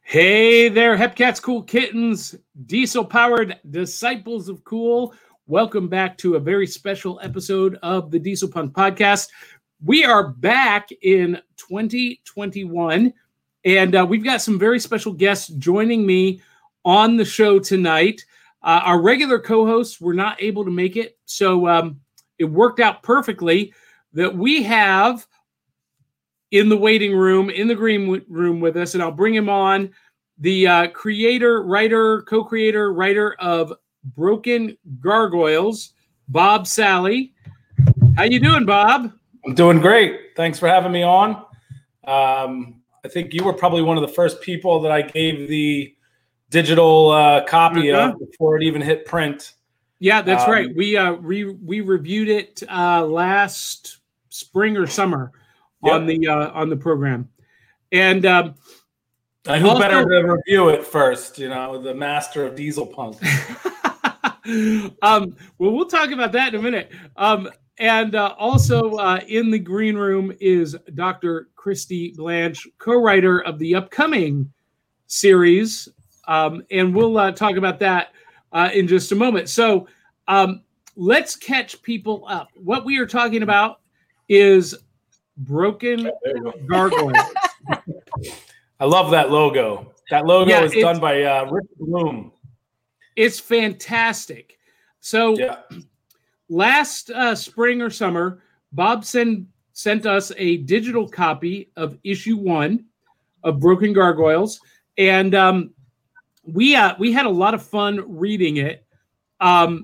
Hey there, Hepcats, Cool Kittens, diesel-powered disciples of cool. Welcome back to a very special episode of the Diesel Punk Podcast. We are back in 2021, and we've got some very special guests joining me on the show tonight. Our regular co-hosts were not able to make it, so it worked out perfectly that we have in the waiting room, in the green room with us, and I'll bring him on, the creator, writer, co-creator, writer of Broken Gargoyles, Bob Sally. How you doing, Bob? I'm doing great. Thanks for having me on. I think you were probably one of the first people that I gave the digital copy of before it even hit print. Yeah, that's right. We reviewed it last spring or summer on the program, and who also, better to review it first? You know, the master of diesel punk. Well, we'll talk about that in a minute. And also in the green room is Dr. Christy Blanche, co-writer of the upcoming series, and we'll talk about that in just a moment. So let's catch people up. What we are talking about is Broken Gargoyles. I love that logo. That logo is done by Rick Bloom. It's fantastic. So last spring or summer, Bob sent us a digital copy of issue 1 of Broken Gargoyles, and we had a lot of fun reading it. But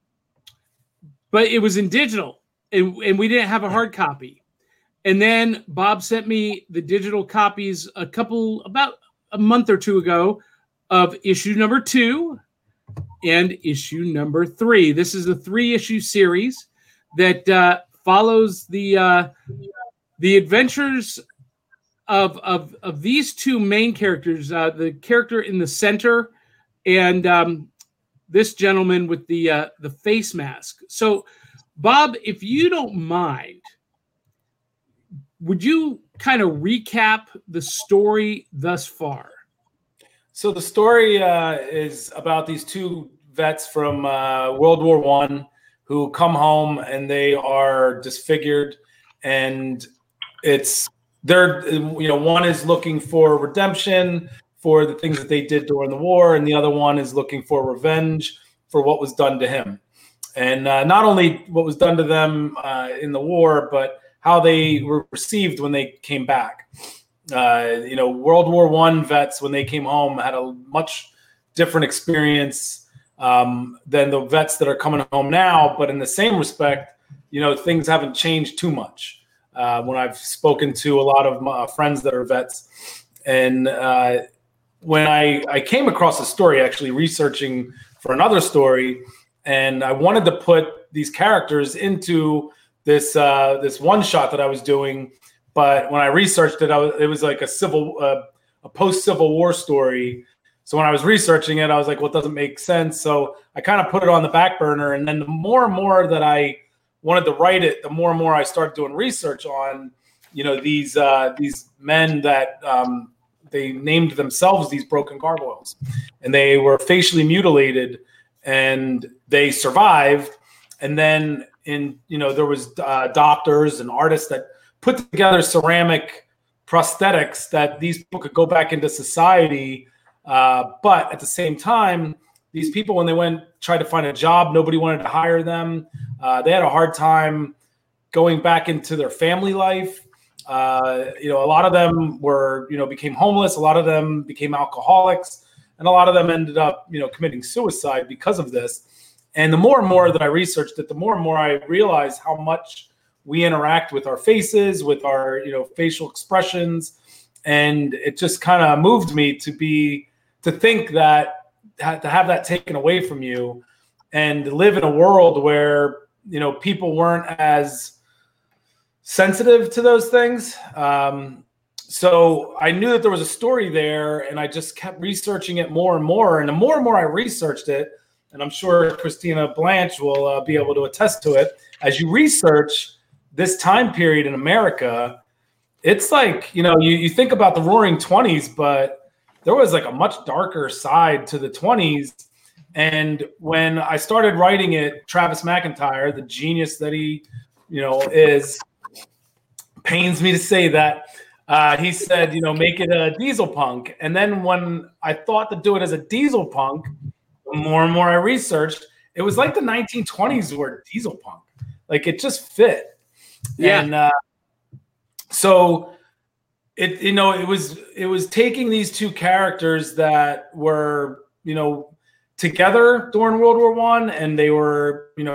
it was in digital, and we didn't have a hard copy. And then Bob sent me the digital copies about a month or two ago of issue number 2 and issue number 3. This is a 3-issue series that follows the adventures of these two main characters, the character in the center and this gentleman with the face mask. So, Bob, if you don't mind, would you kind of recap the story thus far? So the story is about these two vets from World War I who come home and they are disfigured, and one is looking for redemption for the things that they did during the war, and the other one is looking for revenge for what was done to him. And not only what was done to them in the war, but how they were received when they came back. World War I vets, when they came home, had a much different experience than the vets that are coming home now. But in the same respect, things haven't changed too much. When I've spoken to a lot of my friends that are vets, and when I came across a story, actually researching for another story, and I wanted to put these characters into this one shot that I was doing, but when I researched it, it was like a post-Civil War story. So when I was researching it, I was like, well, it doesn't make sense. So I kind of put it on the back burner. And then the more and more that I wanted to write it, the more and more I started doing research on, these men that they named themselves these Broken Gargoyles, and they were facially mutilated, and they survived. And then there was doctors and artists that put together ceramic prosthetics that these people could go back into society. But at the same time, these people, when they tried to find a job, nobody wanted to hire them. They had a hard time going back into their family life. A lot of them became homeless. A lot of them became alcoholics, and a lot of them ended up, committing suicide because of this. And the more and more that I researched it, the more and more I realized how much we interact with our faces, with our, facial expressions. And it just kind of moved me to think that to have that taken away from you and live in a world where, people weren't as sensitive to those things. So I knew that there was a story there, and I just kept researching it more and more. And the more I researched it, and I'm sure Christina Blanche will be able to attest to it, as you research this time period in America, it's like, you think about the Roaring 20s, but there was like a much darker side to the 20s. And when I started writing it, Travis McIntyre, the genius that he, is, pains me to say that, he said, make it a diesel punk. And then when I thought to do it as a diesel punk, the more and more I researched, it was like the 1920s word diesel punk. Like it just fit. Yeah. And so it was taking these two characters that were, together during World War I, and they were, they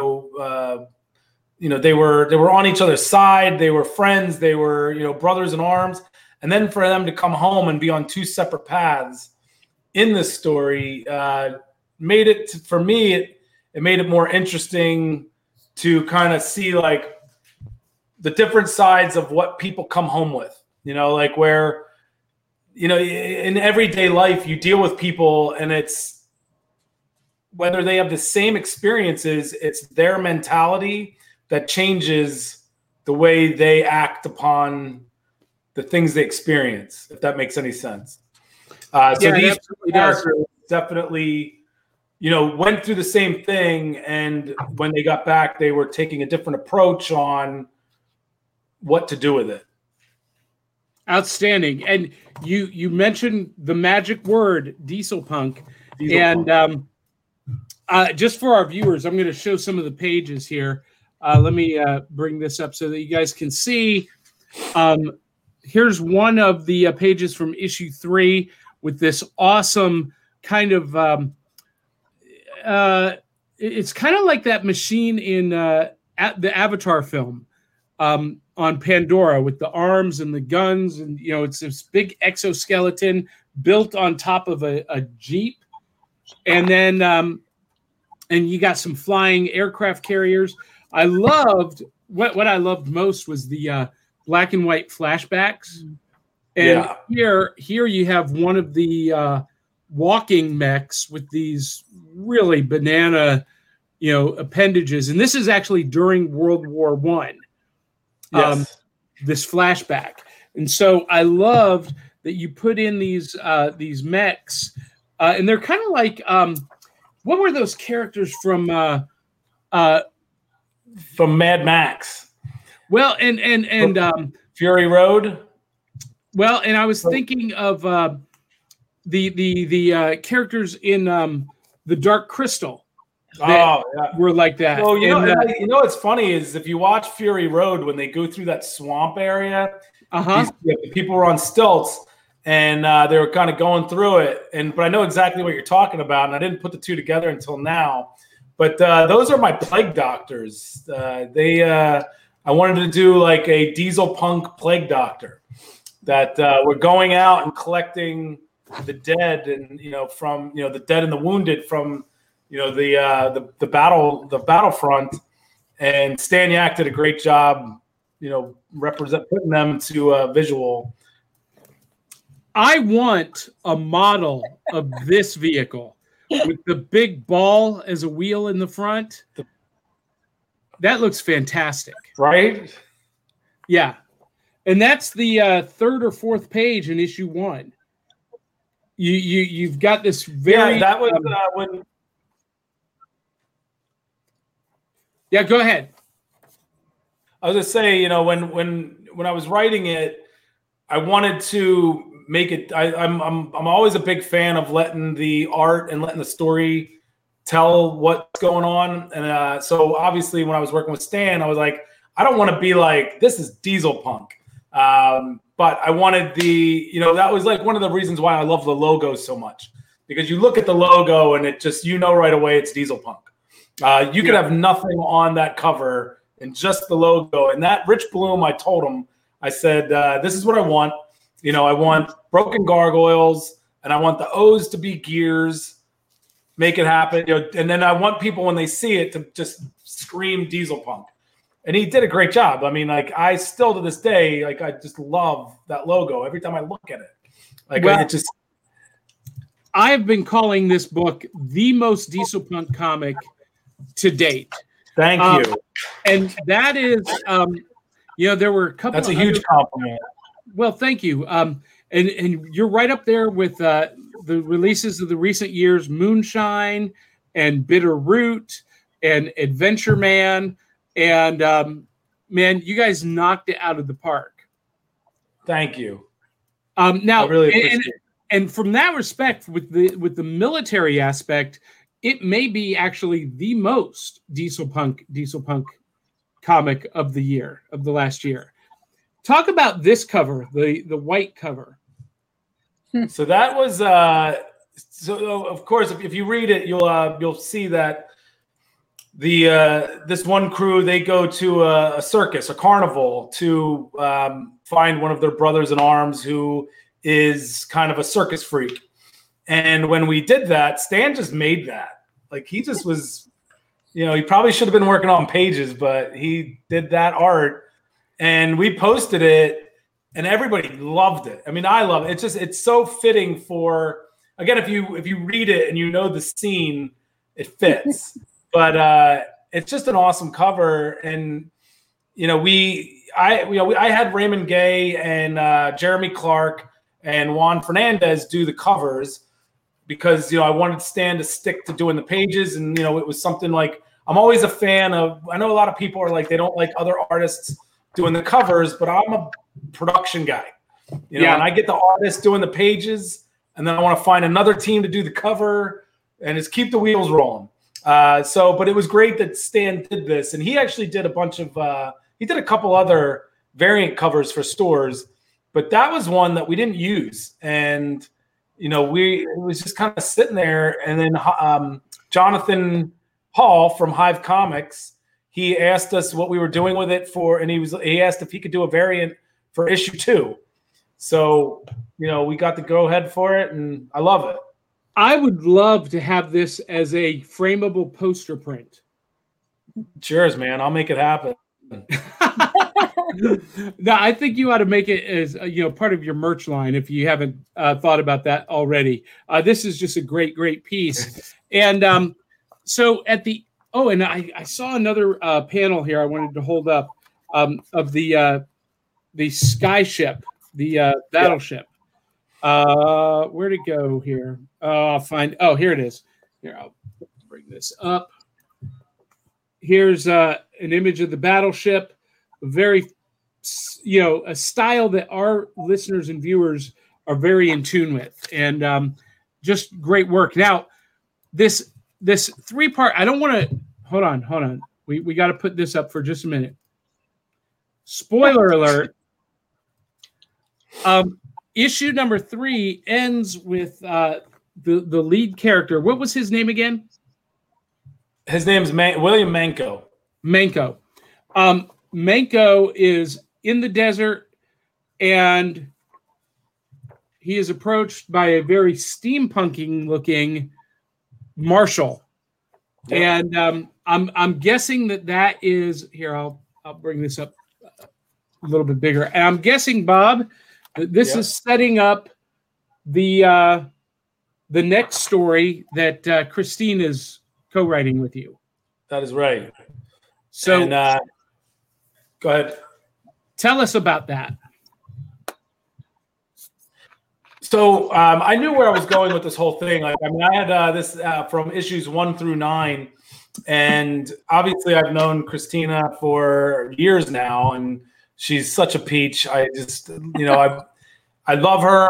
were on each other's side. They were friends. They were, brothers in arms. And then for them to come home and be on two separate paths in this story made it, for me, it made it more interesting to kind of see like the different sides of what people come home with, like where, in everyday life, you deal with people and it's, whether they have the same experiences, it's their mentality that changes the way they act upon the things they experience, if that makes any sense. So these characters definitely, went through the same thing. And when they got back, they were taking a different approach on what to do with it. Outstanding. And you mentioned the magic word diesel punk. Just for our viewers, I'm going to show some of the pages here. Let me bring this up so that you guys can see. Here's one of the pages from issue 3 with this awesome kind of it's kind of like that machine in the Avatar film on Pandora with the arms and the guns, and it's this big exoskeleton built on top of a Jeep, and then and you got some flying aircraft carriers. I loved what I loved most was the black and white flashbacks. And here you have one of the walking mechs with these really banana, appendages. And this is actually during World War I. Yes. This flashback. And so I loved that you put in these mechs, and they're kind of like what were those characters from Mad Max? Well, and Fury Road. Well, and I was thinking of the characters in the Dark Crystal. Were like that. Well, what's funny is if you watch Fury Road, when they go through that swamp area, the people were on stilts. And they were kind of going through it, but I know exactly what you're talking about, and I didn't put the two together until now. But those are my plague doctors. I wanted to do like a diesel punk plague doctor that were going out and collecting the dead, and from the dead and the wounded from the battlefront. And Staniak did a great job, putting them to visual. I want a model of this vehicle with the big ball as a wheel in the front. That looks fantastic. Right? Yeah. And that's the third or fourth page in issue 1. You've got this very... Yeah, that was when... Yeah, go ahead. I was going to say, when I was writing it, I wanted to make it. I'm always a big fan of letting the art and letting the story tell what's going on. And so obviously, when I was working with Stan, I was like, I don't want to be like, this is diesel punk. But I wanted that was like one of the reasons why I love the logo so much, because you look at the logo and it just right away it's diesel punk. You could have nothing on that cover and just the logo. And that Rich Bloom, I told him, I said, this is what I want. I want broken gargoyles, and I want the O's to be gears. Make it happen. And then I want people, when they see it, to just scream diesel punk. And he did a great job. I mean, like, I still to this day, like, I just love that logo every time I look at it. Like, I have been calling this book the most diesel punk comic to date. Thank you. And that is, there were a couple. That's a huge compliment. Well, thank you. and you're right up there with the releases of the recent years, Moonshine and Bitter Root and Adventure Man, and man, you guys knocked it out of the park. Thank you. Now, I really appreciate it. And from that respect, with the military aspect, it may be actually the most diesel punk comic of the year, of the last year. Talk about this cover, the white cover. So that was so of course if you read it, you'll see that this one crew, they go to a circus, a carnival, to find one of their brothers in arms who is kind of a circus freak. And when we did that, Stan just made that. Like, he just was, he probably should have been working on pages, but he did that art, and we posted it, and everybody loved it. I mean, I love it. It's so fitting for, again, if you read it and you know the scene, it fits. But it's just an awesome cover. And I had Raymond Gay and Jeremy Clark and Juan Fernandez do the covers, because I wanted Stan to stick to doing the pages, and it was something like, I'm always a fan of, I know a lot of people are like, they don't like other artists doing the covers, but I'm a production guy, and I get the artist doing the pages, and then I want to find another team to do the cover, and just keep the wheels rolling. But it was great that Stan did this, and he actually did a bunch of he did a couple other variant covers for stores, but that was one that we didn't use, and it was just kind of sitting there. And then Jonathan Hall from Hive Comics, he asked us what we were doing with it for, and he asked if he could do a variant for issue 2. So we got the go ahead for it, and I love it. I would love to have this as a frameable poster print. Cheers, man. I'll make it happen. No, I think you ought to make it as part of your merch line if you haven't thought about that already. This is just a great piece. And so at the and I saw another panel here I wanted to hold up of the sky ship, the battleship. Where'd it go here? I'll find. Oh, here it is. Here, I'll bring this up. Here's an image of the battleship. Very, a style that our listeners and viewers are very in tune with, and just great work. Now, this 3-part. I don't want to. Hold on. We got to put this up for just a minute. Spoiler alert. Issue number 3 ends with the lead character. What was his name again? His name's William Manco. Manco. Manco is in the desert, and he is approached by a very steampunking-looking marshal. Yep. And I'm guessing that is here. I'll bring this up a little bit bigger. And I'm guessing, Bob, this is setting up the next story that Christine is co-writing with you. That is right. So, go ahead. Tell us about that. So I knew where I was going with this whole thing. I had this from issues 1 through 9, and obviously I've known Christina for years now, and she's such a peach. I just, I love her.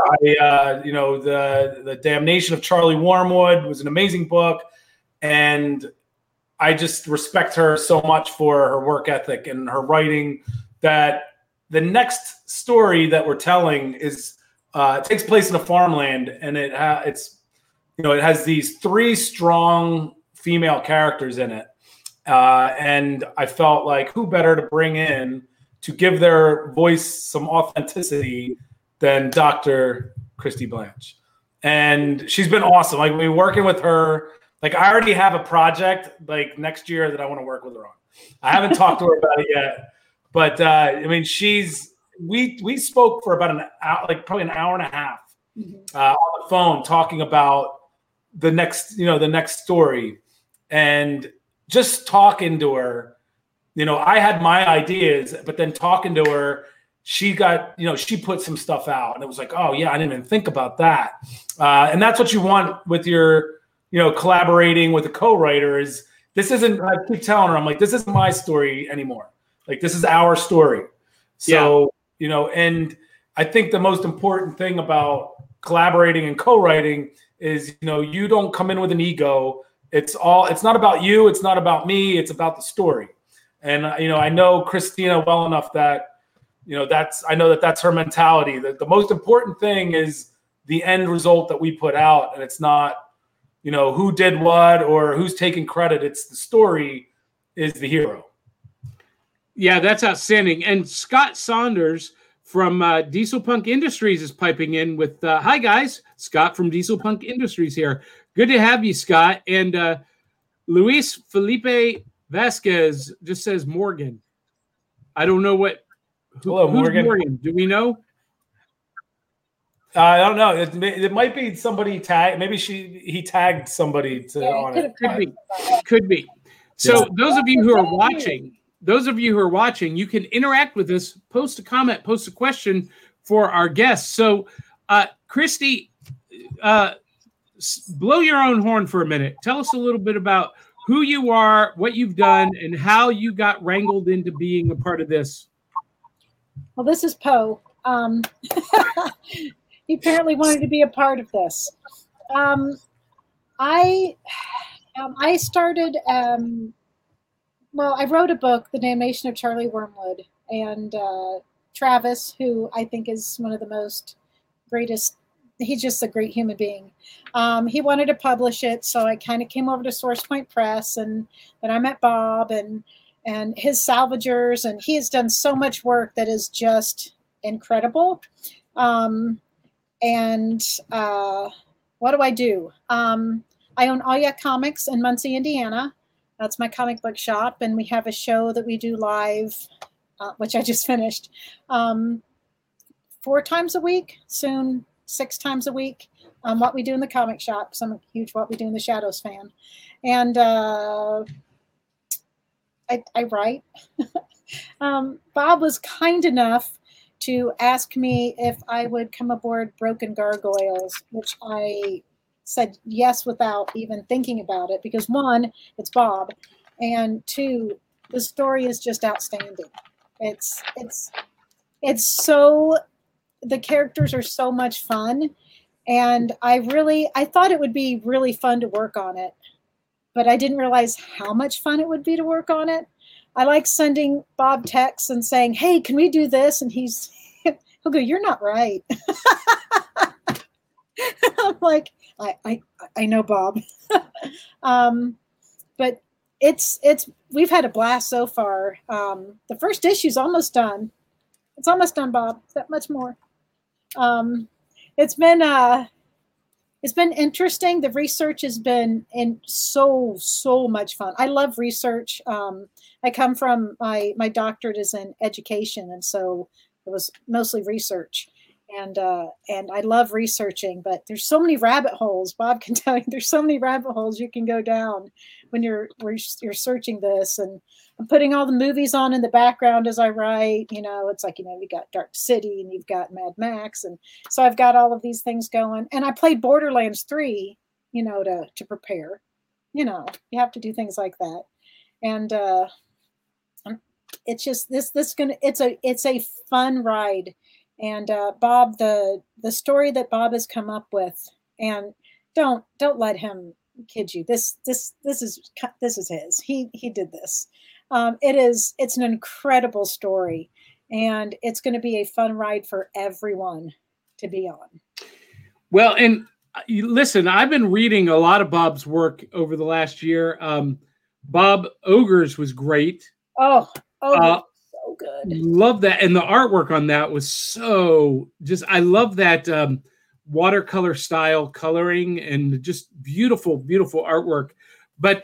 The Damnation of Charlie Wormwood was an amazing book, and I just respect her so much for her work ethic and her writing, that the next story that we're telling is takes place in a farmland, and it has these 3 strong female characters in it, and I felt like who better to bring in to give their voice some authenticity than Dr. Christy Blanche. And she's been awesome. Like, we're working with her. Like, I already have a project like next year that I want to work with her on. I haven't talked to her about it yet, but we spoke for about an hour, like probably an hour and a half on the phone, talking about the next story, and just talking to her. I had my ideas, but then talking to her, she got, she put some stuff out, and it was like, oh yeah, I didn't even think about that. And that's what you want with your, collaborating with a co-writer. Is this isn't, I keep telling her, I'm like, this isn't my story anymore. Like, this is our story. So, and I think the most important thing about collaborating and co-writing is, you don't come in with an ego. It's not about you. It's not about me. It's about the story. And, I know Christina well enough that, I know that's her mentality. That the most important thing is the end result that we put out. And it's not, who did what or who's taking credit. It's the story is the hero. Yeah, that's outstanding. And Scott Saunders from Diesel Punk Industries is piping in with, hi guys, Scott from Diesel Punk Industries here. Good to have you, Scott. And Luis Felipe Vasquez just says Morgan. I don't know hello, Morgan. Do we know? I don't know. It might be somebody tagged. Maybe he tagged somebody on it. Could be. So those of you who are watching, you can interact with us. Post a comment, post a question for our guests. So, Christy, blow your own horn for a minute. Tell us a little bit about who you are, what you've done, and how you got wrangled into being a part of this. Well, this is Poe. He apparently wanted to be a part of this. I started. I wrote a book, The Damnation of Charlie Wormwood, and Travis, who I think is one of the greatest. He's just a great human being. He wanted to publish it, so I kind of came over to Source Point Press, and then I met Bob and his salvagers, and he has done so much work that is just incredible. What do I do? I own All Yeah Comics in Muncie, Indiana. That's my comic book shop, and we have a show that we do live, which I just finished, 4 times a week, soon 6 times a week. What we do in the comic shop, because I'm a huge What We Do in the Shadows fan. And I write. Bob was kind enough to ask me if I would come aboard Broken Gargoyles, which I said yes without even thinking about it, because 1, it's Bob, and 2, the story is just outstanding. It's so, the characters are so much fun, and I thought it would be really fun to work on it, but I didn't realize how much fun it would be to work on it. I like sending Bob texts and saying, hey, can we do this? And he'll go, you're not right. I'm like, I know, Bob. But we've had a blast so far. The first issue's almost done. It's almost done, Bob. That much more. It's been interesting. The research has been so much fun. I love research. I come from my doctorate is in education, and so it was mostly research. And I love researching, but there's so many rabbit holes. Bob can tell you there's so many rabbit holes you can go down when you're searching this. And I'm putting all the movies on in the background as I write. It's like, you got Dark City and you've got Mad Max. And so I've got all of these things going. And I played Borderlands 3, to prepare. You have to do things like that. And it's just it's a fun ride. And Bob, the story that Bob has come up with, and don't let him kid you. This is his. He did this. It's an incredible story, and it's going to be a fun ride for everyone to be on. Well, and listen, I've been reading a lot of Bob's work over the last year. Bob Ogres was great. Oh. So good. Love that. And the artwork on that was so I love that watercolor style coloring and just beautiful, beautiful artwork. But,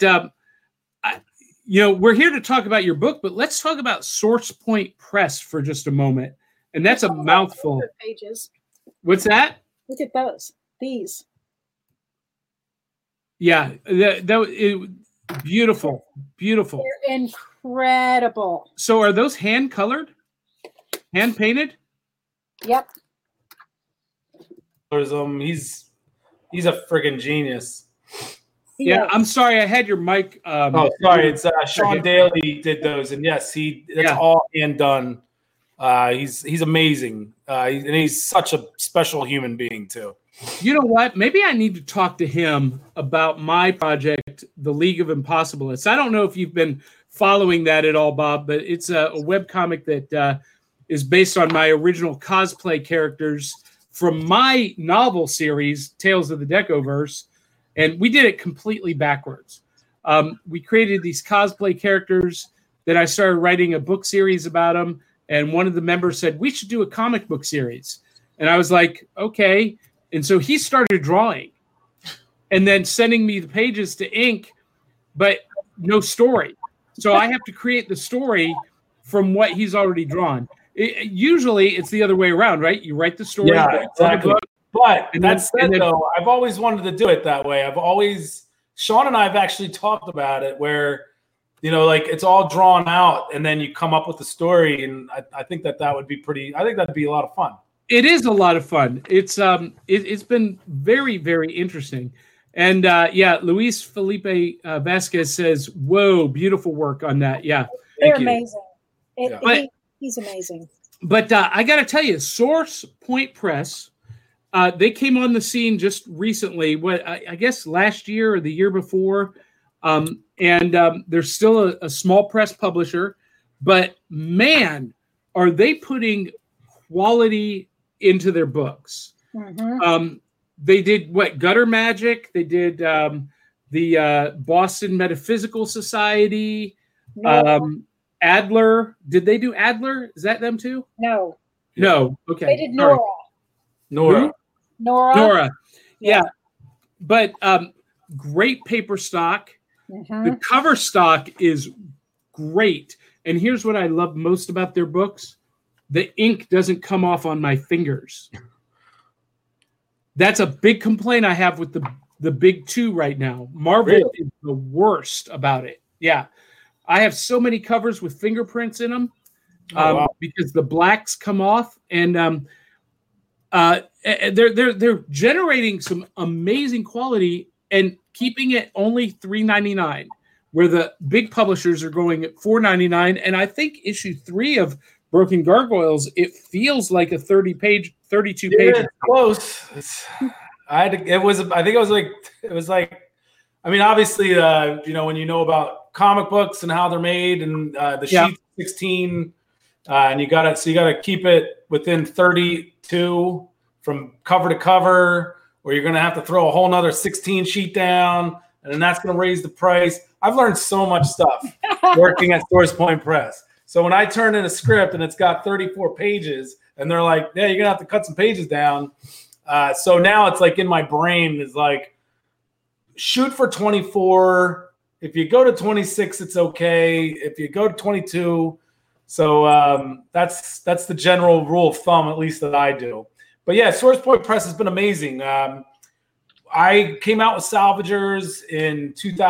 we're here to talk about your book, but let's talk about Source Point Press for just a moment. And that's a mouthful. Pages. What's that? Look at those. These. Yeah. Beautiful. Beautiful. They're incredible. So are those hand colored? Hand painted? Yep. He's a friggin' genius. Yeah, I'm sorry, I had your mic. Sorry, it's Sean Daly did those, and yes, that's all hand done. He's amazing, and he's such a special human being too. You know what? Maybe I need to talk to him about my project, The League of Impossibilists. I don't know if you've been following that at all, Bob, but it's a webcomic that is based on my original cosplay characters from my novel series, Tales of the Decoverse, and we did it completely backwards. We created these cosplay characters, then I started writing a book series about them, and one of the members said, we should do a comic book series. And I was like, okay. And so he started drawing and then sending me the pages to ink, but no story. So I have to create the story from what he's already drawn. Usually it's the other way around, right? You write the story. Yeah, exactly. But that said, though, I've always wanted to do it that way. Sean and I have actually talked about it where, like it's all drawn out and then you come up with the story. And I think that would be I think that'd be a lot of fun. It is a lot of fun. It's been very, very interesting. And Luis Felipe Vasquez says, whoa, beautiful work on that. Yeah. They're amazing. He's amazing. But I got to tell you, Source Point Press, they came on the scene just recently, I guess last year or the year before. They're still a small press publisher, but man, are they putting quality into their books. Mm-hmm. They did Gutter Magic. They did the Boston Metaphysical Society. Adler. Did they do Adler? Is that them too? No. Okay. They did Nora. Nora. Yeah. But great paper stock. Mm-hmm. The cover stock is great. And here's what I love most about their books. The ink doesn't come off on my fingers. That's a big complaint I have with the big two right now. Marvel is the worst about it. Yeah. I have so many covers with fingerprints in them because the blacks come off, and they're generating some amazing quality and keeping it only $3.99, where the big publishers are going at $4.99. And I think issue 3 of Broken Gargoyles, it feels like a 32 page. It's close. I mean, obviously, when you know about comic books and how they're made, and the sheet 16, and you gotta keep it within 32 from cover to cover, or you're gonna have to throw a whole nother 16 sheet down, and then that's gonna raise the price. I've learned so much stuff working at Source Point Press. So when I turn in a script and it's got 34 pages, and they're like, "Yeah, you're gonna have to cut some pages down," so now it's like in my brain is like, shoot for 24. If you go to 26, it's okay. If you go to 22, so that's the general rule of thumb, at least that I do. But yeah, Source Point Press has been amazing. I came out with Salvagers in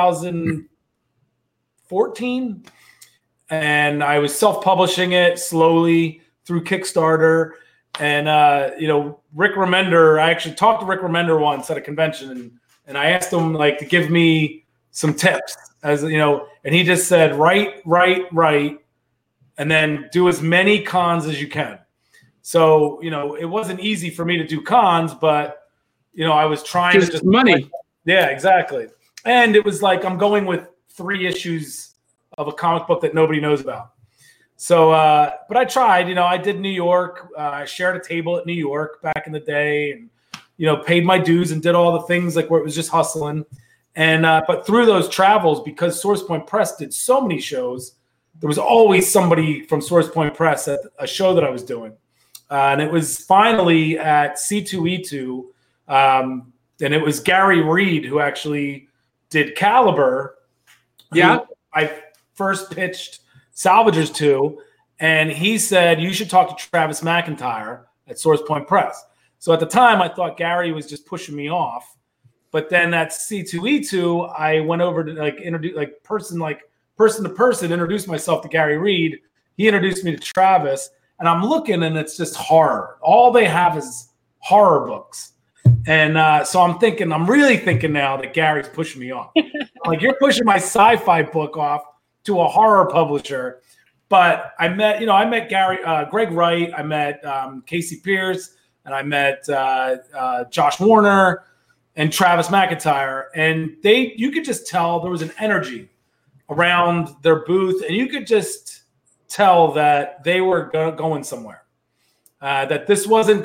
2014, and I was self-publishing it slowly through Kickstarter. And Rick Remender, I actually talked to Rick Remender once at a convention, and I asked him to give me some tips, and he just said, write, and then do as many cons as you can. So, it wasn't easy for me to do cons, but, I was trying to just money. Yeah, exactly. And it was like, I'm going with 3 issues of a comic book that nobody knows about. So, but I tried, I did New York. I shared a table at New York back in the day, and, paid my dues and did all the things where it was just hustling. And, but through those travels, because Source Point Press did so many shows, there was always somebody from Source Point Press at a show that I was doing. And it was finally at C2E2. And it was Gary Reed who actually did Caliber. Yeah. I first pitched Salvagers to, and he said, you should talk to Travis McIntyre at Source Point Press. So at the time, I thought Gary was just pushing me off. But then at C2E2, I went over to introduce person to person, introduce myself to Gary Reed. He introduced me to Travis, and I'm looking, and it's just horror. All they have is horror books. And so I'm really thinking now that Gary's pushing me off. Like, you're pushing my sci-fi book off to a horror publisher. But I met Gary, Greg Wright, I met Casey Pierce, and I met Josh Warner and Travis McIntyre. And you could just tell there was an energy around their booth, and you could just tell that they were going somewhere. That this wasn't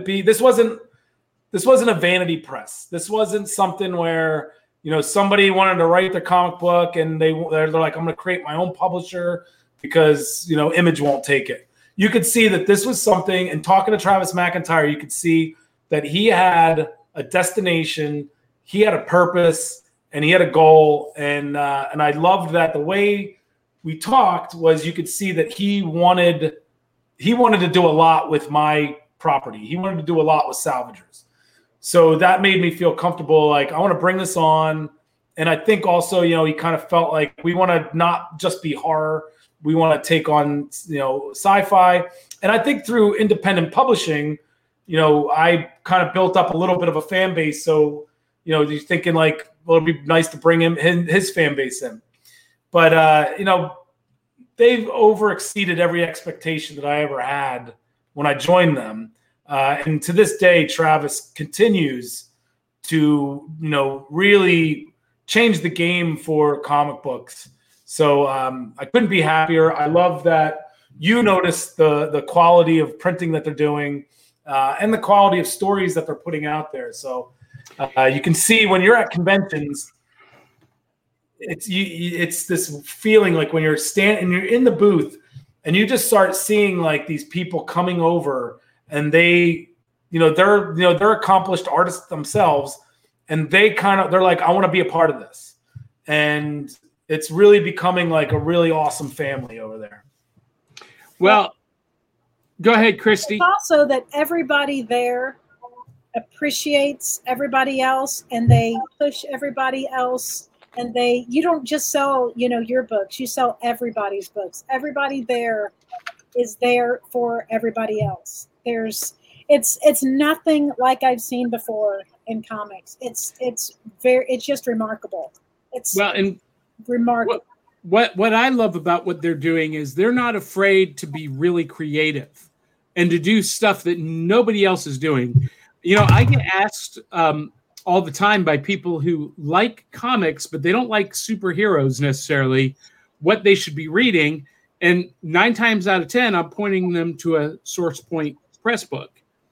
a vanity press. This wasn't something where, somebody wanted to write their comic book and they're like, I'm going to create my own publisher because, Image won't take it. You could see that this was something, and talking to Travis McIntyre, you could see that he had a destination, he had a purpose, and he had a goal. And I loved that the way we talked was you could see that he wanted to do a lot with my property. He wanted to do a lot with Salvagers. So that made me feel comfortable. Like, I want to bring this on. And I think also, he kind of felt like we want to not just be horror. We want to take on, sci-fi. And I think through independent publishing, I kind of built up a little bit of a fan base. So, you're thinking like, well, it'd be nice to bring his fan base in. But, they've overexceeded every expectation that I ever had when I joined them. And to this day, Travis continues to, really change the game for comic books. So I couldn't be happier. I love that you notice the quality of printing that they're doing and the quality of stories that they're putting out there. So you can see when you're at conventions, it's this feeling like when you're you're in the booth and you just start seeing like these people coming over, and they're accomplished artists themselves, and they're like, I want to be a part of this. And it's really becoming like a really awesome family over there. Well, go ahead, Christy. It's also that everybody there appreciates everybody else, and they push everybody else. And you don't just sell, your books, you sell everybody's books. Everybody there is there for everybody else. It's nothing like I've seen before in comics. It's just remarkable. Remarkable. What I love about what they're doing is they're not afraid to be really creative and to do stuff that nobody else is doing. I get asked all the time by people who like comics, but they don't like superheroes necessarily, what they should be reading. And 9 times out of 10, I'm pointing them to a Source Point press book.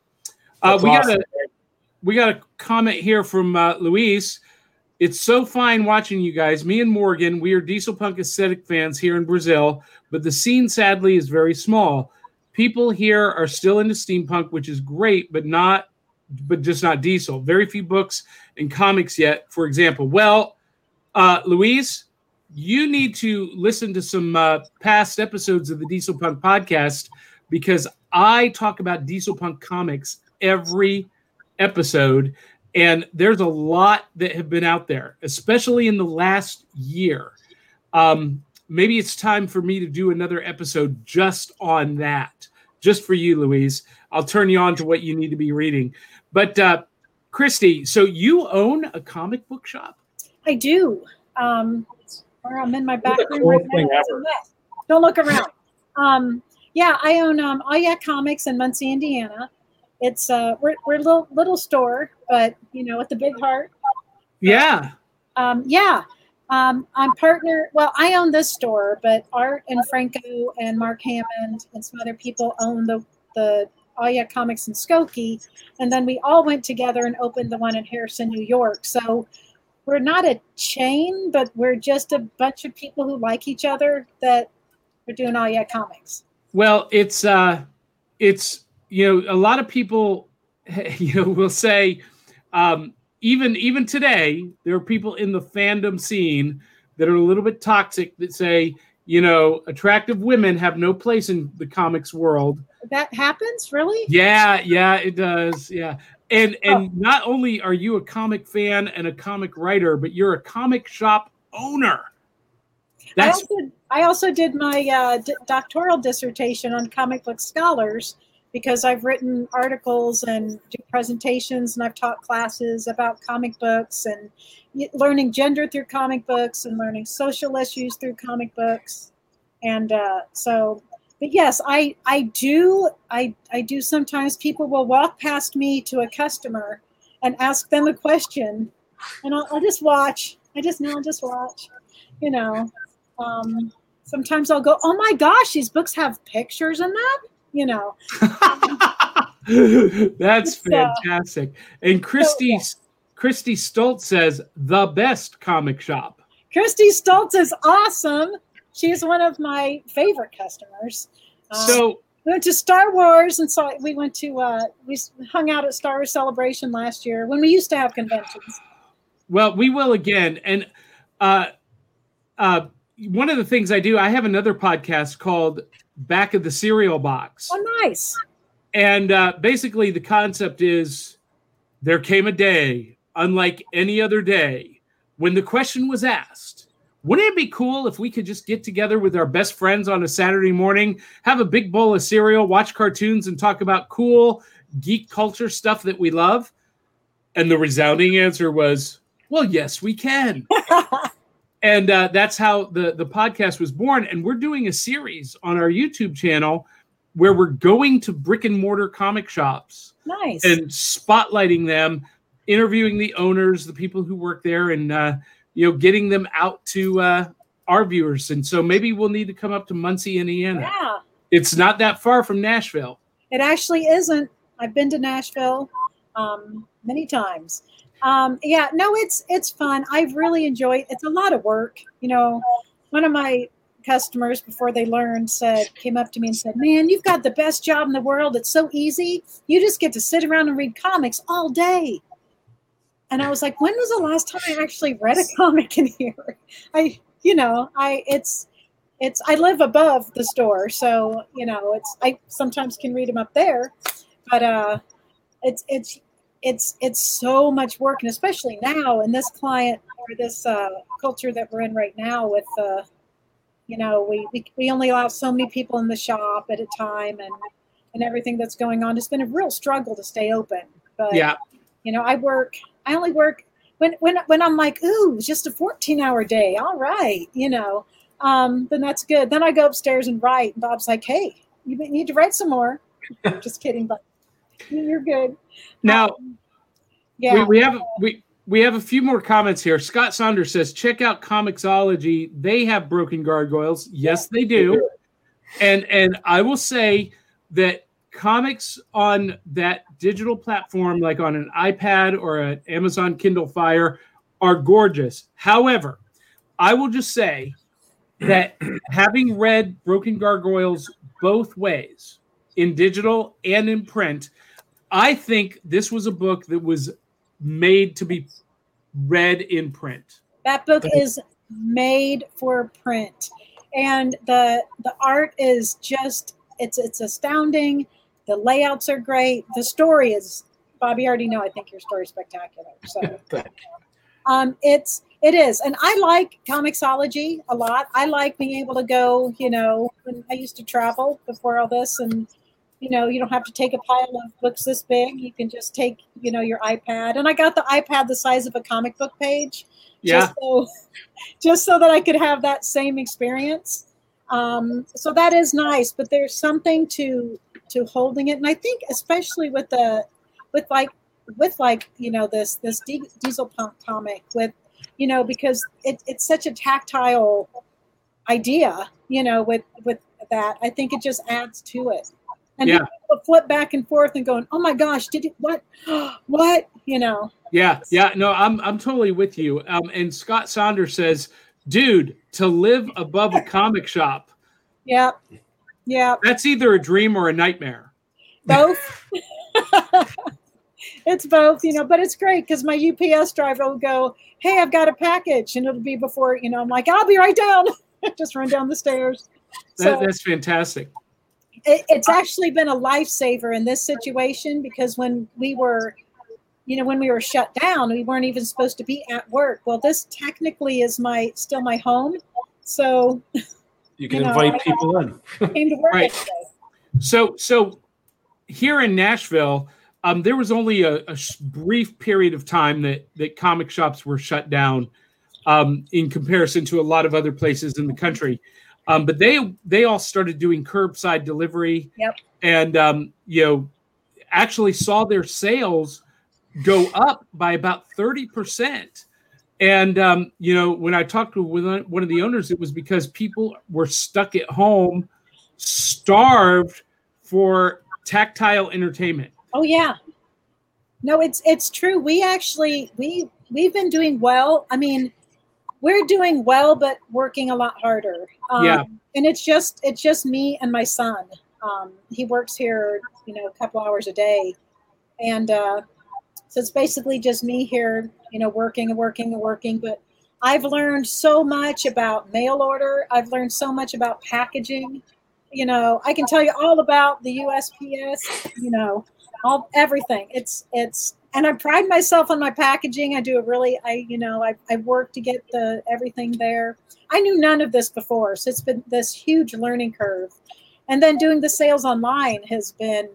We got a comment here from Luis. It's so fine watching you guys. Me and Morgan, we are Diesel Punk aesthetic fans here in Brazil, but the scene sadly is very small. People here are still into steampunk, which is great, but just not Diesel. Very few books and comics yet, for example. Well, Luis, you need to listen to some past episodes of the Diesel Punk podcast, because I talk about Diesel Punk comics every episode, and there's a lot that have been out there, especially in the last year. Maybe it's time for me to do another episode just on that, just for you, Louise. I'll turn you on to what you need to be reading. But Christy, so you own a comic book shop? I do. Or I'm in my back room right now. Don't look around. Yeah, I own All Yeah Comics in Muncie, Indiana. It's we're a little store, but with a big heart. Yeah. I'm partner. Well, I own this store, but Art and Franco and Mark Hammond and some other people own the All Yeah Comics in Skokie, and then we all went together and opened the one in Harrison, New York. So we're not a chain, but we're just a bunch of people who like each other that are doing All Yeah Comics. Well, it's a lot of people will say even today there are people in the fandom scene that are a little bit toxic that say attractive women have no place in the comics world. That happens, really? Yeah, it does. Yeah. And not only are you a comic fan and a comic writer, but you're a comic shop owner. I also did my doctoral dissertation on comic book scholars because I've written articles and do presentations, and I've taught classes about comic books and learning gender through comic books and learning social issues through comic books. And but yes, I do sometimes people will walk past me to a customer and ask them a question, and I'll just watch. I'll just watch, you know. Sometimes I'll go, oh my gosh, these books have pictures in them, you know. That's fantastic. And Christy Stoltz says the best comic shop. Christy Stoltz is awesome. She's one of my favorite customers. So we went to Star Wars, and we hung out at Star Wars Celebration last year when we used to have conventions. Well, we will again. And one of the things I do, I have another podcast called Back of the Cereal Box. Oh, nice. And basically the concept is there came a day, unlike any other day, when the question was asked, wouldn't it be cool if we could just get together with our best friends on a Saturday morning, have a big bowl of cereal, watch cartoons, and talk about cool geek culture stuff that we love? And the resounding answer was, well, yes, we can. And that's how the podcast was born. And we're doing a series on our YouTube channel where we're going to brick and mortar comic shops. Nice. And spotlighting them, interviewing the owners, the people who work there, and getting them out to our viewers. And so maybe we'll need to come up to Muncie, Indiana. Yeah. It's not that far from Nashville. It actually isn't. I've been to Nashville many times. It's fun. I've really enjoyed. It's a lot of work. You know, one of my customers before they learned came up to me and said, "Man, you've got the best job in the world. It's so easy. You just get to sit around and read comics all day." And I was like, "When was the last time I actually read a comic in here?" I live above the store, so I sometimes can read them up there, but it's so much work, and especially now in this client or this culture that we're in right now with we only allow so many people in the shop at a time, and everything that's going on. It's been a real struggle to stay open. But yeah, I only work when I'm like, ooh, it's just a 14-hour day. All right, then that's good. Then I go upstairs and write. And Bob's like, hey, you need to write some more. Just kidding, but you're good. Now, yeah, we have a few more comments here. Scott Saunders says, check out Comixology. They have broken gargoyles. Yes, they do. And I will say that comics on that digital platform, like on an iPad or an Amazon Kindle Fire, are gorgeous. However, I will just say that having read Broken Gargoyles both ways, in digital and in print, I think this was a book that was made to be read in print. That book is made for print, and the art is just it's astounding. The layouts are great. The story is, Bob, you already know, I think your story is spectacular. So it is. And I like Comixology a lot. I like being able to go, when I used to travel before all this, and you don't have to take a pile of books this big. You can just take, your iPad. And I got the iPad the size of a comic book page. Yeah. Just so that I could have that same experience. So that is nice, but there's something to holding it. And I think especially with this Diesel Punk comic because it's such a tactile idea, with that, I think it just adds to it. And people flip back and forth and going, "Oh my gosh, did it? What? What?" Yeah. No, I'm totally with you. And Scott Saunders says, "Dude, to live above a comic shop, yeah, that's either a dream or a nightmare." Both. It's both, but it's great because my UPS driver will go, "Hey, I've got a package," and it'll be before, I'm like, "I'll be right down." Just run down the stairs. That's fantastic. It's actually been a lifesaver in this situation because when we were shut down, we weren't even supposed to be at work. Well, this technically is still my home, So you can invite people in. Came to work Right. yesterday. So here in Nashville, there was only a brief period of time that comic shops were shut down in comparison to a lot of other places in the country. But they all started doing curbside delivery. Yep. And, actually saw their sales go up by about 30%. And, when I talked with one of the owners, it was because people were stuck at home, starved for tactile entertainment. Oh yeah. No, it's true. We've been doing well. I mean, we're doing well, but working a lot harder. Yeah. And it's just me and my son. He works here, a couple hours a day. And so it's basically just me here, working and working and working. But I've learned so much about mail order. I've learned so much about packaging. I can tell you all about the USPS, everything. It's and I pride myself on my packaging. I do I work to get everything there. I knew none of this before, so it's been this huge learning curve. And then doing the sales online has been,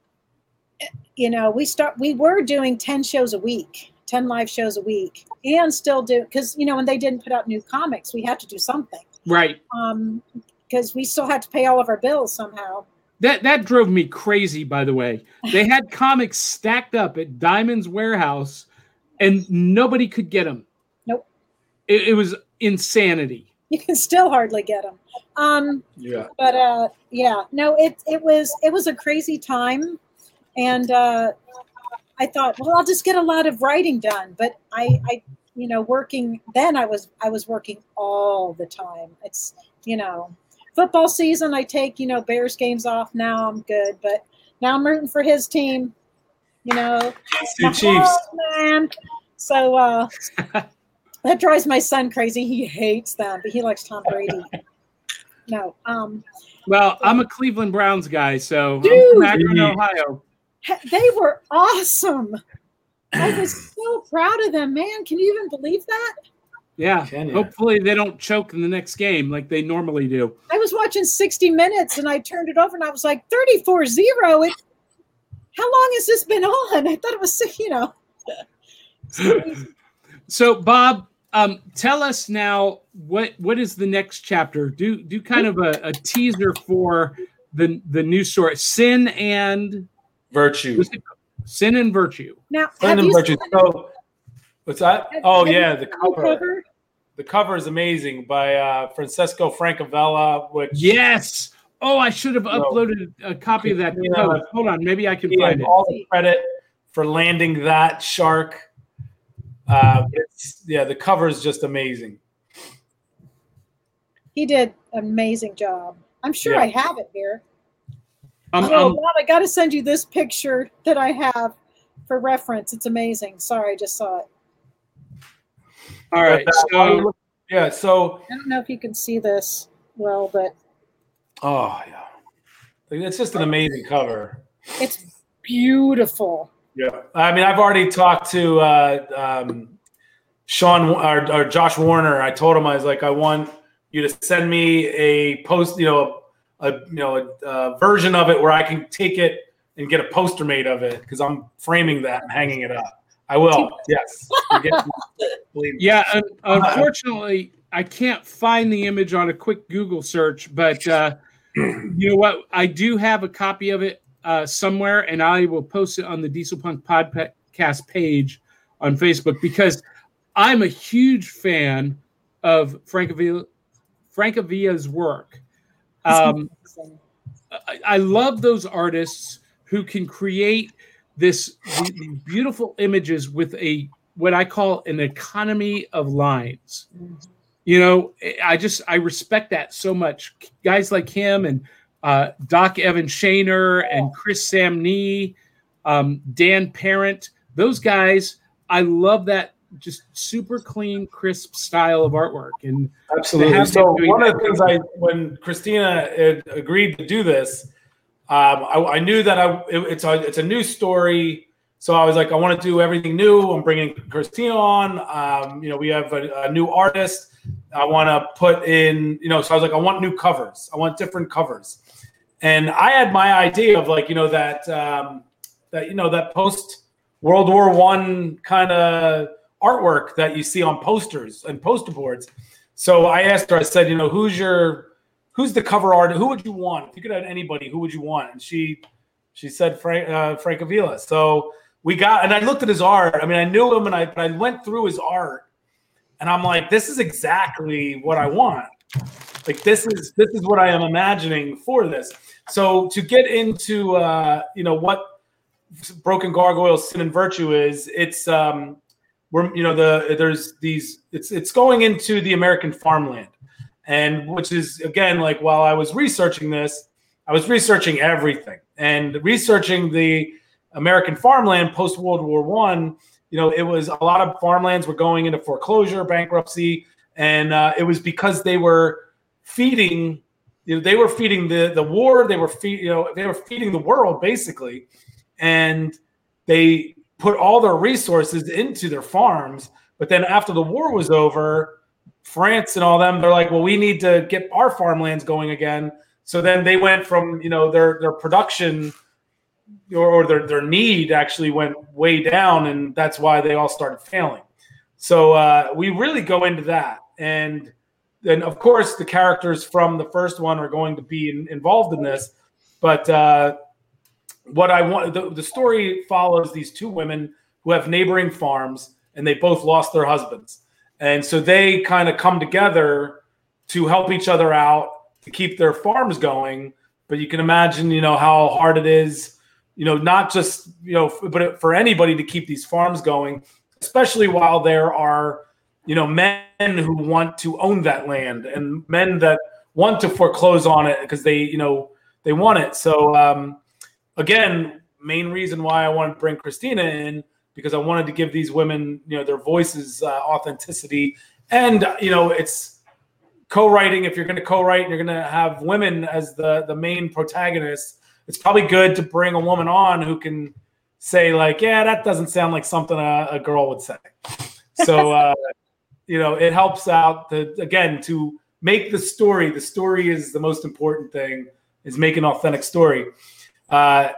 we were doing 10 shows a week, 10 live shows a week, and still do, because, when they didn't put out new comics, we had to do something. Right. Because we still had to pay all of our bills somehow. That drove me crazy, by the way. They had comics stacked up at Diamond's warehouse, and nobody could get them. Nope. It was insanity. You can still hardly get them. Yeah. But no, it was a crazy time, and I thought, well, I'll just get a lot of writing done. But I working then, I was working all the time. It's football season, I take Bears games off. Now I'm good, but now I'm rooting for his team. Chiefs, man. So that drives my son crazy. He hates them, but he likes Tom Brady. No. Well, I'm a Cleveland Browns guy, so Dude, I'm from Akron, Ohio. They were awesome. I was so proud of them, man. Can you even believe that? Yeah. Hopefully they don't choke in the next game like they normally do. I was watching 60 Minutes and I turned it over and I was like, 34-0. How long has this been on? I thought it was, So, Bob, tell us now what is the next chapter? Do kind of a teaser for the new story, Sin and Virtue. Sin and Virtue. Now, Sin and Virtue. So, what's that? The cover. cover. The cover is amazing by Francesco Francavilla. Which yes. Oh, I should have uploaded a copy of that. Hold on, maybe I can find it. All the credit for landing that shark. The cover is just amazing. He did an amazing job. I'm sure I have it here. Bob, I got to send you this picture that I have for reference. It's amazing. Sorry, I just saw it. All right. So I don't know if you can see this well, but it's just an amazing cover. It's beautiful. Yeah, I mean, I've already talked to Sean or Josh Warner. I told him, I was like, I want you to send me a post, a version of it where I can take it and get a poster made of it, because I'm framing that and hanging it up. I will. Yes. Yeah. Unfortunately, I can't find the image on a quick Google search, but you know what? I do have a copy of it somewhere, and I will post it on the Diesel Punk podcast page on Facebook, because I'm a huge fan of Francavilla's work. I love those artists who can create these beautiful images with what I call an economy of lines. I respect that so much. Guys like him and Doc Evan Shaner and Chris Samnee, Dan Parent, those guys, I love that just super clean, crisp style of artwork. And absolutely. So one of the things when Christina agreed to do this, I knew that it's a new story. So I was like, I want to do everything new. I'm bringing Christina on. We have a new artist. I want to put in, so I was like, I want new covers. I want different covers. And I had my idea of like, that post World War I kind of artwork that you see on posters and poster boards. So I asked her, I said, who's the cover art? Who would you want? If you could have anybody, who would you want? And she said Frank Avila. So and I looked at his art. I mean, I knew him, and I went through his art, and I'm like, this is exactly what I want. Like, this is what I am imagining for this. So to get into what Broken Gargoyle's Sin and Virtue is, it's it's going into the American farmland, and which is, again, like, while I was researching this, I was researching everything and researching the American farmland post World War I. It was a lot of farmlands were going into foreclosure, bankruptcy, and it was because they were feeding. They were feeding the war. They were feeding the world, basically, and they put all their resources into their farms. But then after the war was over, France and all them, they're like, well, we need to get our farmlands going again. So then they went from their production or their need actually went way down, and that's why they all started failing. So we really go into that. And then, of course, the characters from the first one are going to be involved in this. But what I want, the story follows these two women who have neighboring farms, and they both lost their husbands. And so they kind of come together to help each other out to keep their farms going. But you can imagine, how hard it is, not just, but for anybody to keep these farms going, especially while there are, men who want to own that land and men that want to foreclose on it because they want it. So, again, main reason why I wanted to bring Christina in, because I wanted to give these women, their voices, authenticity. And, it's co-writing. If you're going to co-write and you're going to have women as the main protagonists, it's probably good to bring a woman on who can say, like, yeah, that doesn't sound like something a girl would say. So, it helps out, to make the story. The story is the most important thing, is make an authentic story. I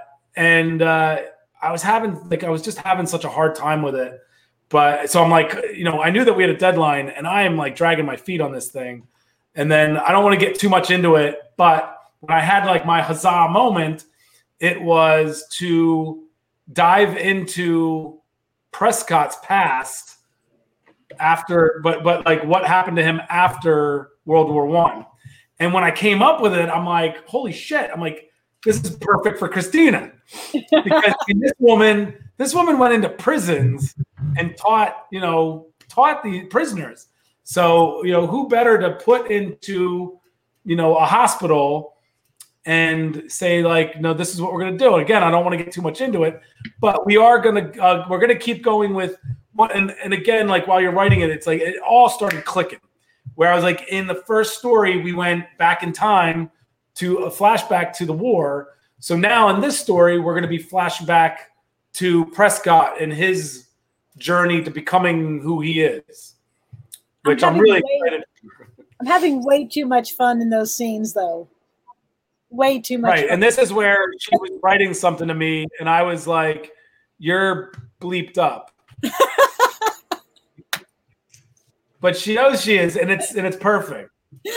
was just having such a hard time with it. But so I'm like, I knew that we had a deadline, and I am like dragging my feet on this thing. And then I don't want to get too much into it, but when I had like my huzzah moment, it was to dive into Prescott's past after, but like what happened to him after World War I. And when I came up with it, I'm like, holy shit. I'm like, this is perfect for Christina, because this woman went into prisons and taught the prisoners. So, who better to put into, a hospital and say, like, no, this is what we're going to do. Again, I don't want to get too much into it, but we're going to keep going with what, and again, like, while you're writing it, it's like, it all started clicking, where I was like, in the first story, we went back in time to a flashback to the war. So now in this story, we're going to be flashback to Prescott and his journey to becoming who he is, which I'm really excited. I'm having way too much fun in those scenes, though. Way too much. Right. And this is where she was writing something to me, and I was like, you're bleeped up. But she knows she is, and it's perfect.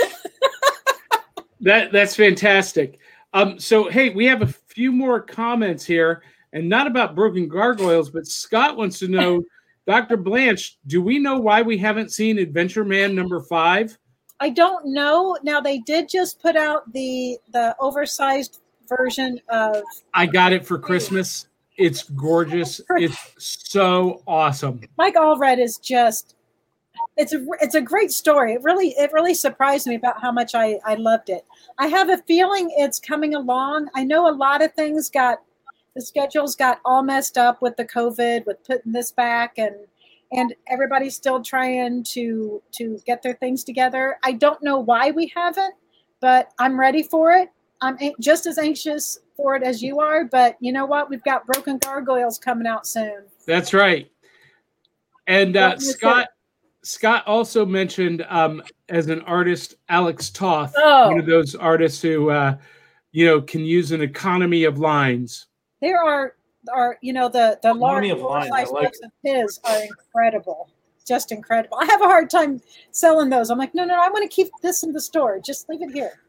That's fantastic. So, hey, we have a few more comments here, and not about Broken Gargoyles, but Scott wants to know, Dr. Blanche, do we know why we haven't seen Adventure Man #5? I don't know. Now, they did just put out the oversized version of... I got it for Christmas. It's gorgeous. It's so awesome. Mike Allred is just... It's a great story. It really surprised me about how much I loved it. I have a feeling it's coming along. I know a lot of things the schedules got all messed up with the COVID, with putting this back, and everybody's still trying to get their things together. I don't know why we haven't, but I'm ready for it. I'm just as anxious for it as you are, but you know what? We've got Broken Gargoyles coming out soon. That's right. And Scott also mentioned as an artist, Alex Toth, Oh. one of those artists who, can use an economy of lines. There are the Economy large of lines, size I like books of his are incredible, just incredible. I have a hard time selling those. I'm like, no, I want to keep this in the store. Just leave it here.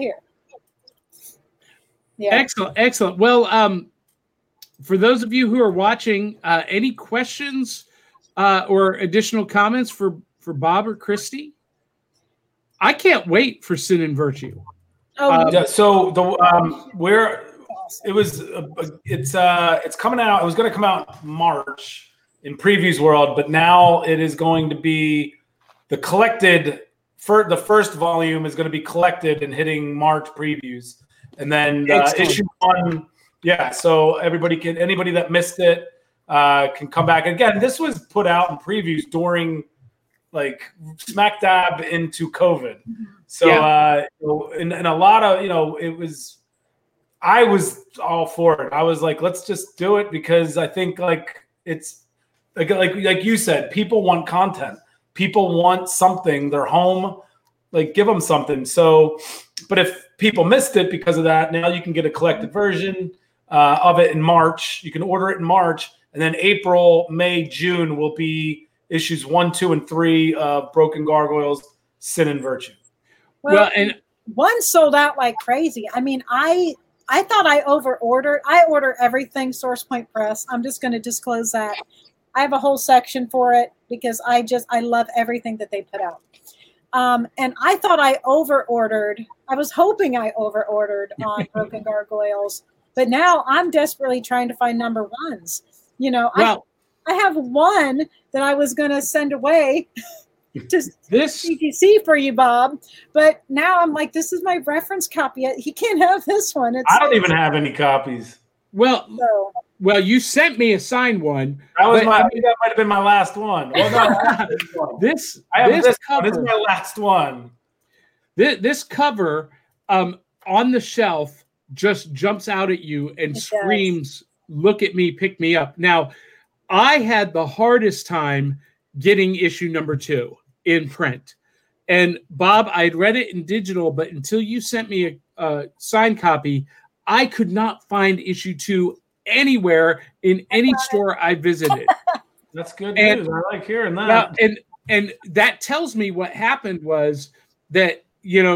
Yeah. Excellent. Well, for those of you who are watching, any questions or additional comments for Bob or Christy? I can't wait for Sin and Virtue. Yeah. So it's coming out. It was going to come out March in Previews World, but now it is going to be the first volume is going to be collected and hitting March previews, and then issue 1. Yeah. So anybody that missed it can come back again. This was put out in previews during like smack dab into COVID. So, and a lot of, I was all for it. I was like, let's just do it because I think like it's like you said, people want content. People want something. They're home, like give them something. So, but if people missed it because of that, now you can get a collected version of it in March. You can order it in March, and then April, May, June will be issues 1, 2, and 3 of Broken Gargoyles, Sin and Virtue. Well, and one sold out like crazy. I mean, I thought I over-ordered. I order everything Source Point Press. I'm just going to disclose that. I have a whole section for it because I love everything that they put out. And I thought I over-ordered. I was hoping I over-ordered on Broken Gargoyles, but now I'm desperately trying to find number ones. I have one that I was going to send away to CGC for you, Bob. But now I'm like, this is my reference copy. He can't have this one. I don't even have any copies. Well, you sent me a signed one. That might have been my last one. Well, no, this cover. This is my last one. This cover on the shelf just jumps out at you and screams, "Look at me, pick me up." Now, I had the hardest time getting issue number 2 in print. And Bob, I'd read it in digital, but until you sent me a signed copy, I could not find issue 2 anywhere in any store I visited. That's good news. I like hearing that. And that tells me what happened was that,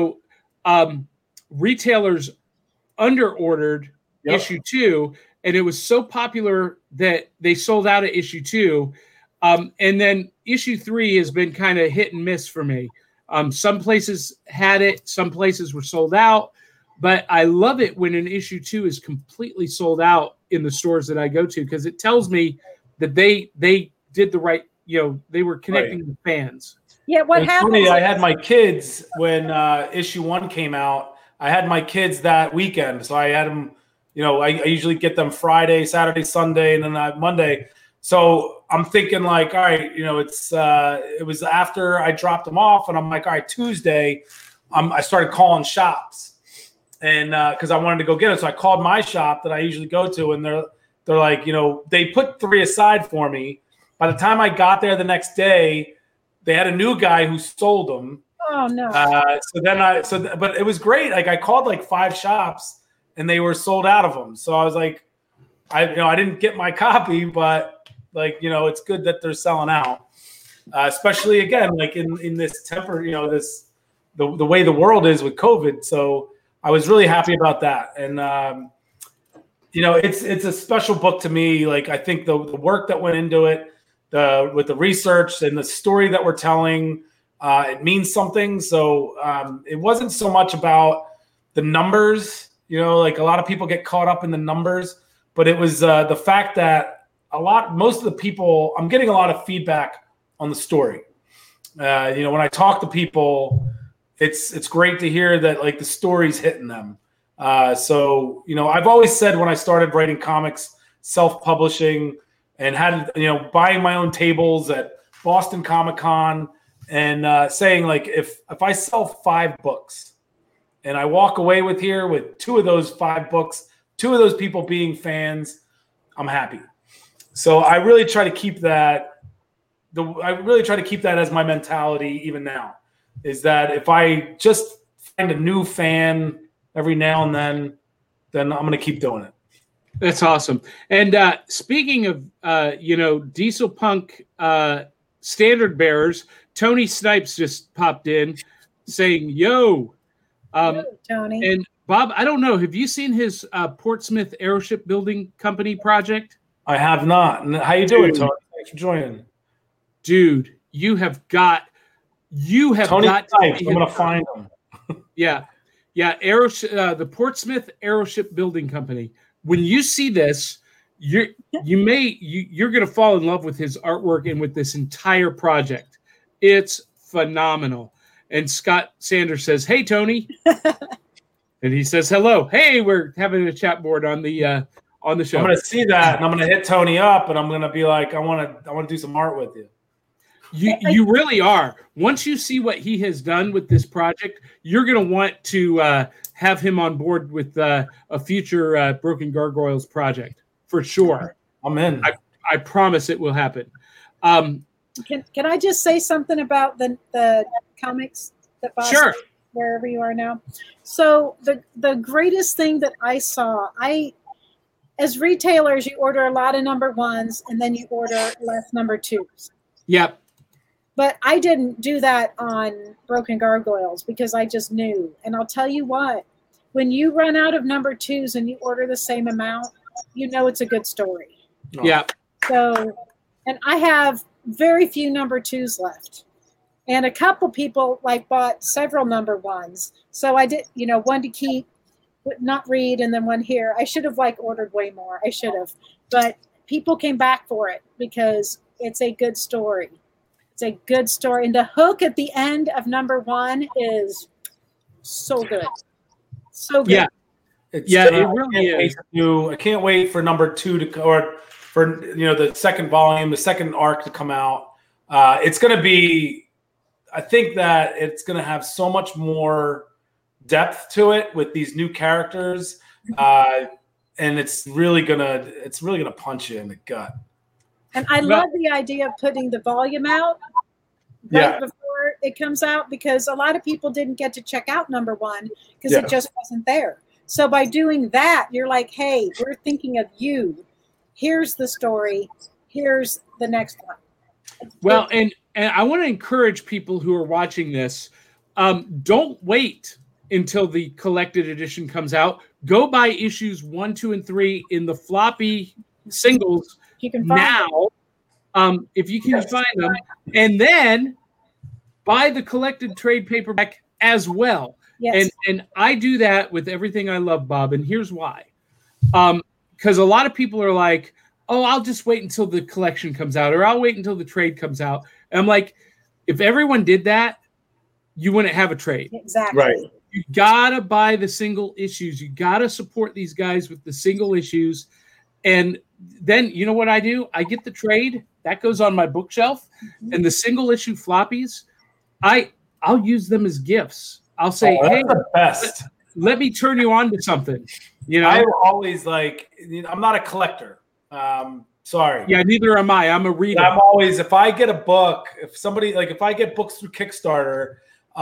retailers under-ordered issue 2, and it was so popular that they sold out of issue 2. And then issue 3 has been kind of hit and miss for me. Some places had it, some places were sold out, but I love it when an issue 2 is completely sold out in the stores that I go to, because it tells me that they did the right, they were connecting with fans. Yeah, what happened? Funny, I had my kids when issue 1 came out. I had my kids that weekend, so I had them. I usually get them Friday, Saturday, Sunday, and then Monday. So I'm thinking like, all right, it was after I dropped them off, and I'm like, all right, Tuesday, I started calling shops, and because I wanted to go get it, so I called my shop that I usually go to, and they're like, they put 3 aside for me. By the time I got there the next day, they had a new guy who sold them. Oh no! But it was great. Like I called like 5 shops, and they were sold out of them. So I was like, I didn't get my copy, but like, it's good that they're selling out, especially again, like in this temper, the way the world is with COVID. So I was really happy about that. And, it's a special book to me. Like, I think the work that went into it, with the research and the story that we're telling, it means something. So it wasn't so much about the numbers, like a lot of people get caught up in the numbers, but it was the fact that most of the people, I'm getting a lot of feedback on the story. When I talk to people, it's great to hear that like the story's hitting them. So I've always said when I started writing comics, self-publishing, and had buying my own tables at Boston Comic-Con, and saying like if I sell 5 books and I walk away with 2 of those 5 books, 2 of those people being fans, I'm happy. So I really try to keep that. I really try to keep that as my mentality even now. is that if I just find a new fan every now and then I'm going to keep doing it. That's awesome. And speaking of, Diesel Punk standard bearers, Tony Snipes just popped in saying, yo. Hello, Tony. And Bob, I don't know. Have you seen his Portsmouth Airship Building Company project? I have not. How you doing, Tony? Thanks for joining. Dude, you have Tony got Snipes. I'm going to find him. Yeah. The Portsmouth Airship Building Company. When you see this, you're going to fall in love with his artwork and with this entire project. It's phenomenal. And Scott Sanders says, "Hey, Tony," and he says, "Hello. Hey, we're having a chat board on the show." I'm going to see that, and I'm going to hit Tony up, and I'm going to be like, "I want to do some art with you." You really are. Once you see what he has done with this project, you're going to want to have him on board with a future Broken Gargoyles project for sure. I'm in. I promise it will happen. Can I just say something about the comics that Bob Sure. wherever you are now? So the greatest thing that I saw, as retailers, you order a lot of number ones and then you order less number twos. Yep. But I didn't do that on Broken Gargoyles because I just knew. And I'll tell you what, when you run out of number twos and you order the same amount, you know it's a good story. Oh. Yeah. So, and I have very few number twos left. And a couple people bought several number ones. So I did, one to keep, not read, and then one here. I should have ordered way more. I should have. But people came back for it because it's a good story. It's a good story. And the hook at the end of number one is so good. So good. Yeah. It really is. I can't wait for number two for the second volume, the second arc to come out. It's going to be, I think that it's going to have so much more depth to it with these new characters, and it's really gonna punch you in the gut. And I love the idea of putting the volume out before it comes out, because a lot of people didn't get to check out number one because it just wasn't there. So by doing that, you're like, hey, we're thinking of you. Here's the story. Here's the next one. Well, and I want to encourage people who are watching this, don't wait until the collected edition comes out. Go buy issues 1, 2, and 3 in the floppy singles you can find now, if you can find them, and then buy the collected trade paperback as well. Yes. And I do that with everything I love, Bob, and here's why. Because a lot of people are like, oh, I'll just wait until the collection comes out, or I'll wait until the trade comes out. And I'm like, if everyone did that, you wouldn't have a trade. Exactly. Right. You gotta buy the single issues. You gotta support these guys with the single issues. And then you know what I do? I get the trade that goes on my bookshelf, and the single issue floppies, I'll use them as gifts. I'll say, hey, the best. Let me turn you on to something. I always I'm not a collector. Sorry. Yeah, neither am I. I'm a reader. I'm always, if I get a book, if I get books through Kickstarter,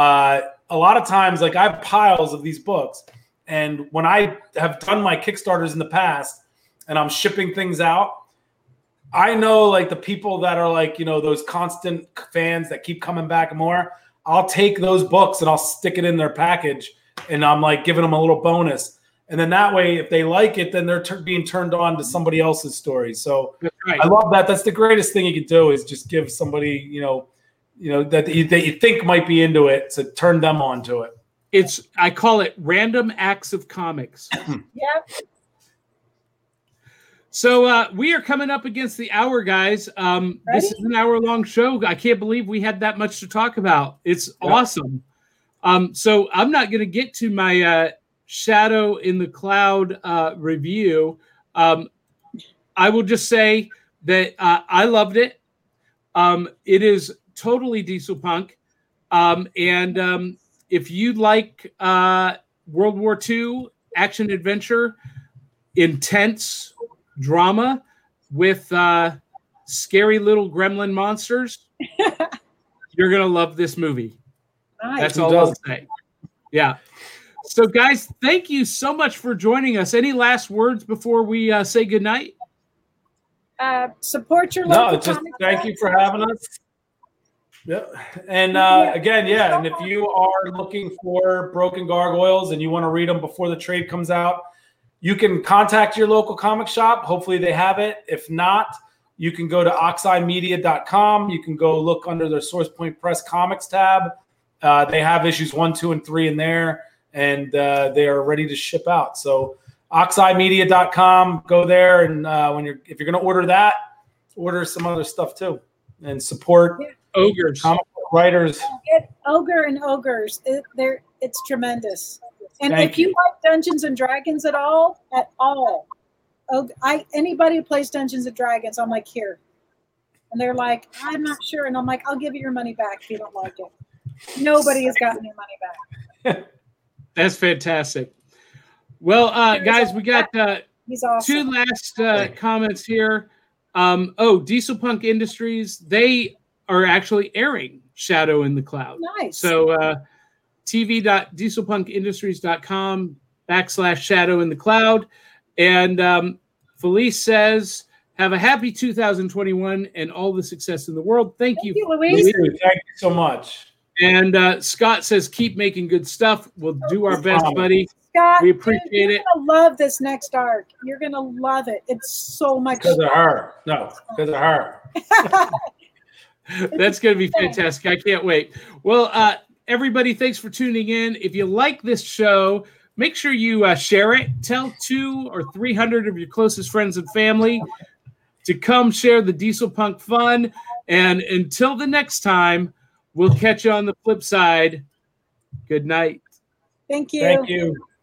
a lot of times, I have piles of these books. And when I have done my Kickstarters in the past and I'm shipping things out, I know the people that are those constant fans that keep coming back more, I'll take those books and I'll stick it in their package, and I'm giving them a little bonus. And then that way, if they like it, then they're being turned on to somebody else's story. So right. I love that. That's the greatest thing you could do, is just give somebody, that you think might be into it, to turn them on to it. I call it random acts of comics. Yep. So we are coming up against the hour, guys. This is an hour-long show. I can't believe we had that much to talk about. It's awesome. So I'm not going to get to my Shadow in the Cloud review. I will just say that I loved it. It is totally Diesel Punk. And if you like World War II action adventure, intense drama with scary little gremlin monsters, you're going to love this movie. Nice. That's all I'll say. Yeah. So, guys, thank you so much for joining us. Any last words before we say goodnight? Support your local. No, just thank you for having us. Yeah. And again, yeah. And if you are looking for Broken Gargoyles and you want to read them before the trade comes out, you can contact your local comic shop. Hopefully they have it. If not, you can go to oximedia.com. You can go look under their Source Point Press Comics tab. They have issues 1, 2, and 3 in there, and they are ready to ship out. So oximedia.com, go there, and if you're going to order that, order some other stuff too, and support Ogres, comic book writers. Get Ogre and Ogres. It's tremendous. And if you like Dungeons and Dragons at all, anybody who plays Dungeons and Dragons, I'm like, here. And they're like, I'm not sure. And I'm like, I'll give you your money back if you don't like it. Nobody has gotten their money back. That's fantastic. Well, guys, we got He's awesome. 2 last comments here. Diesel Punk Industries, they are actually airing Shadow in the Cloud. Nice. So tv.dieselpunkindustries.com/Shadow in the Cloud. And Felice says, have a happy 2021 and all the success in the world. Thank you, Louise. Thank you so much. And Scott says, keep making good stuff. We'll do our best, buddy. Scott, we appreciate it. You're going to love this next arc. You're going to love it. It's so much. Because of her. No, because of her. That's going to be fantastic. I can't wait. Well, everybody, thanks for tuning in. If you like this show, make sure you share it. Tell 200 or 300 of your closest friends and family to come share the Diesel Punk fun. And until the next time, we'll catch you on the flip side. Good night. Thank you. Thank you.